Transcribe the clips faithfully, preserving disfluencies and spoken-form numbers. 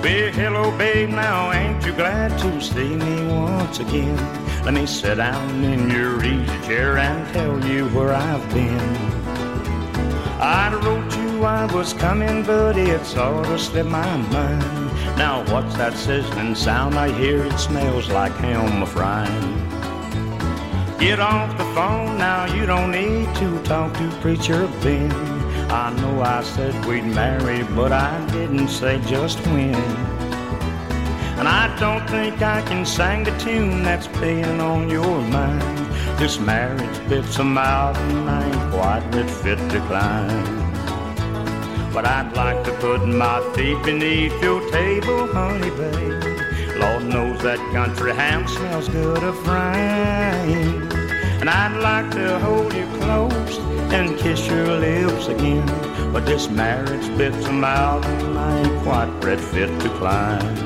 Well, hello, babe, now ain't you glad to see me once again? Let me sit down in your easy chair and tell you where I've been. I wrote you I was coming, but it sort of slipped my mind. Now what's that sizzling sound I hear? It smells like ham frying. Get off the phone now, you don't need to talk to Preacher Ben. I know I said we'd marry, but I didn't say just when. And I don't think I can sing the tune that's playing on your mind. This marriage bit's a mountain, I ain't quite ready fit to climb. But I'd like to put my feet beneath your table, honey, babe. Lord knows that country ham smells good of frying. And I'd like to hold you close and kiss your lips again. But this marriage bit's a mountain, I ain't quite ready fit to climb.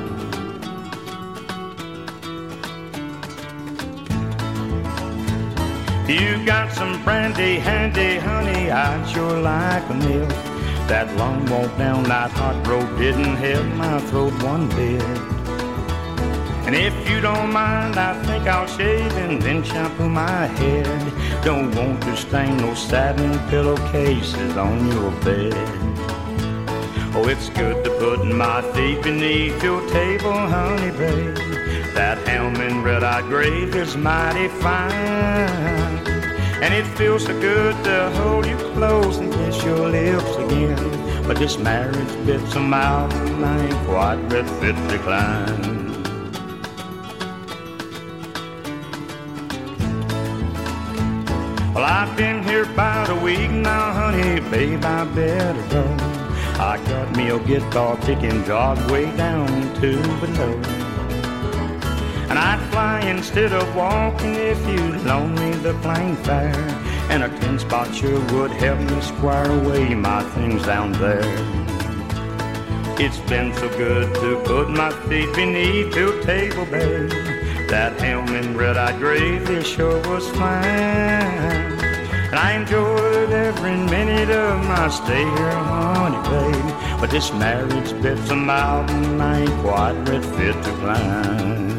You got some brandy handy, honey, I'd sure like a meal. That long walk down that hot road didn't help my throat one bit. And if you don't mind, I think I'll shave and then shampoo my head. Don't want to stain no satin pillowcases on your bed. Oh, it's good to put my feet beneath your table, honey, babe. That ham and red-eyed gravy is mighty fine. And it feels so good to hold you close and kiss your lips again. But this marriage bit's a mountain, I ain't quite ready fit to climb. Well, I've been here about a week now, honey, babe, I better go. I got me a guitar picking job way down to below. And I'd fly instead of walking if you'd loan me the plane fare. And a ten spot sure would help me square away my things down there. It's been so good to put my feet beneath your table, babe. That ham and red-eyed gravy sure was fine. And I enjoyed every minute of my stay here, honey, babe. But this marriage bit's a mountain, I ain't quite ready fit to climb.